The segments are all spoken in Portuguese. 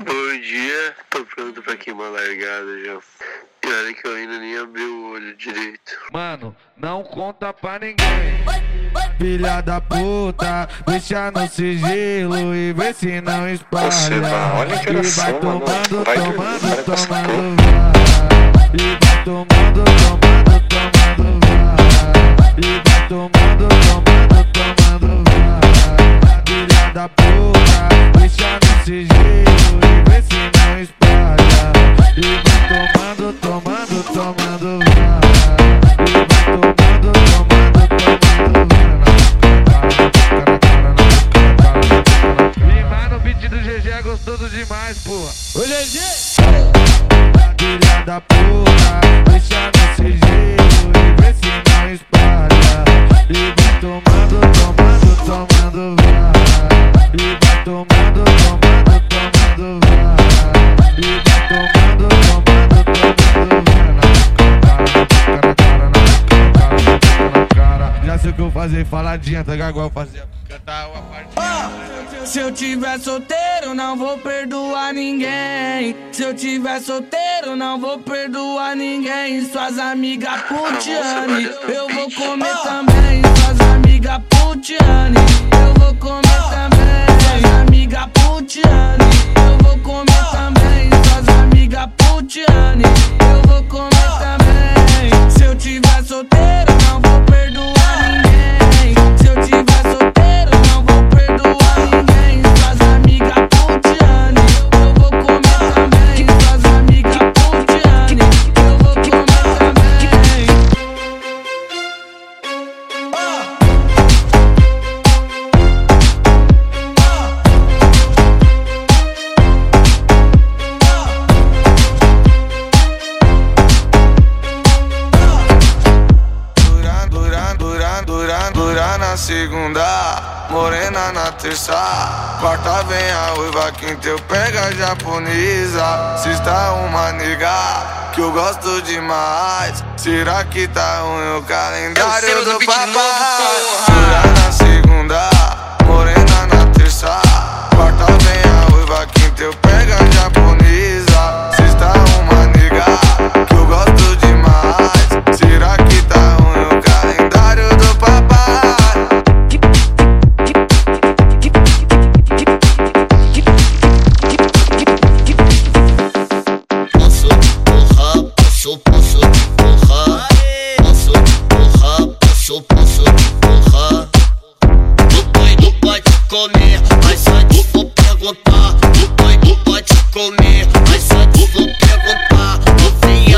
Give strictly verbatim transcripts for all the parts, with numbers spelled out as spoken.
Bom dia, tô pronto pra queimar largada já. E olha que eu ainda nem abri o olho direito. Mano, não conta pra ninguém. Filha da puta, deixa no sigilo e vê se não espalha. Você vai, olha que e oração, vai mano. tomando, Vai tomando, dormir, vai pra essa tomando, vai. E vai tomando, tomando, tomando, vai. E vai tomando, tomando, tomando, vai. Filha da puta, deixa no sigilo e vê se não espalha. E vai tomando, tomando, tomando, vai. E vai tomando, tomando, tomando, vai. Rimar no beat do G G é gostoso demais, porra. Ô G G! Filha da puta, deixa no sigilo e vê se não espalha. E vai tomando, tomando, tomando, vai. E vai tomando, tomando, tomando, vai. E vai tomando, tomando, tomando, vai. Já sei o que eu fazer, faladinha, tá igual eu fazia. Cantar uma parte. Oh, se eu tiver solteiro, não vou perdoar ninguém. Se eu tiver solteiro, não vou perdoar ninguém. Suas amigas putiane, eu vou comer também. Suas amigas putiane, eu vou comer também. Suas amigas putiane, eu vou comer também. Suas amigas putiane, eu vou comer também. Se eu tiver solteiro, não vou perdoar ninguém. Se eu tiver solteiro, não vou perdoar ninguém. Suas amigas putiane, eu vou comer também. Suas amigas putiane, eu vou comer também. Duran, duran, duran, duran, duran na segunda, morena na terça, quarta vem a uiva, quinta eu pego a japonesa. Sexta uma nega que eu gosto demais. Será que tá ruim o calendário do papai? Duran na segunda, morena na terça, quarta vem a uiva, quinta eu pego a japonesa. Sexta uma nega que eu gosto demais. Será que tá ruim o calendário do papai? Posso porra, posso, posso porra. Posso porra, posso, posso porra. O pai não pode comer, mas só te vou perguntar. O pai não pode comer, mas só te vou perguntar. Novinha,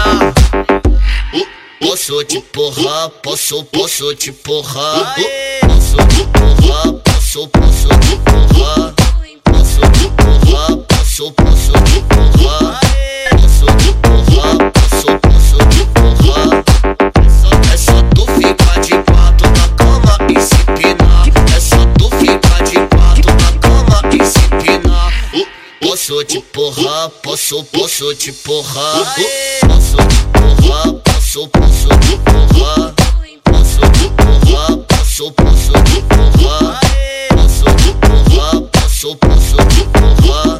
posso te porra, posso, posso te porra. Posso te porra, posso, posso te porra. Posso te porra, posso, posso te porra. Posso te porra, posso, posso te porra. É só, é só tu ficar de quatro na cama e se pinar. É só tu ficar de quatro na cama e se pinar. Posso te porra, posso, posso te porra. Posso te porra, posso, posso te porra. Posso te porra, posso, posso te porra. Posso te porra, posso, posso te porra.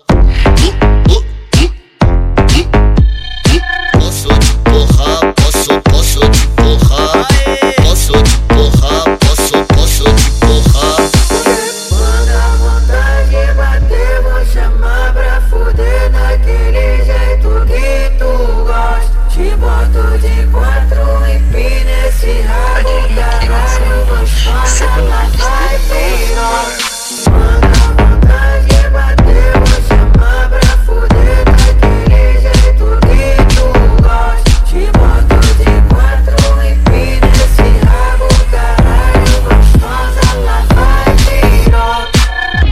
Posso te porra, posso, posso te porra. Posso te porra, posso, posso te porra. Quando a vontade bater, vou chamar pra fuder daquele jeito que tu gosta. Te boto de quatro e pina esse rabo, caralho, gostosa, lá vai piroca. Quando a vontade bater, vou chamar pra fuder daquele jeito que tu gosta. Te boto de quatro e pina esse rabo, caralho, gostosa, lá vai piroca.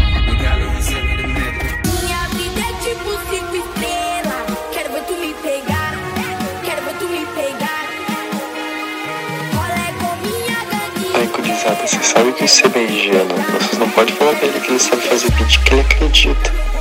Minha vida é tipo cinco estrelas. Quero ver tu me pegar. Quero ver tu me pegar. Rolê com minha gangue. Ai, gurizada, vocês sabem que isso é bem ingênuo. Vocês não podem falar pra ele que ele sabe fazer beat que ele acredita.